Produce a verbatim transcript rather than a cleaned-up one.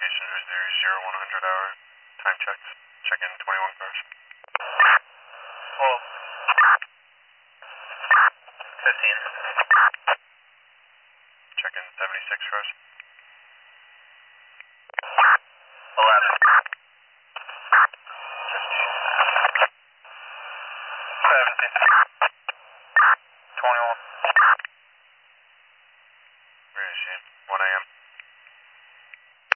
location is there zero one hundred hour time checks. Check in twenty-one cars. twelve. fifteen. Check in seventy-six cars. eleven. fifteen. seventeen.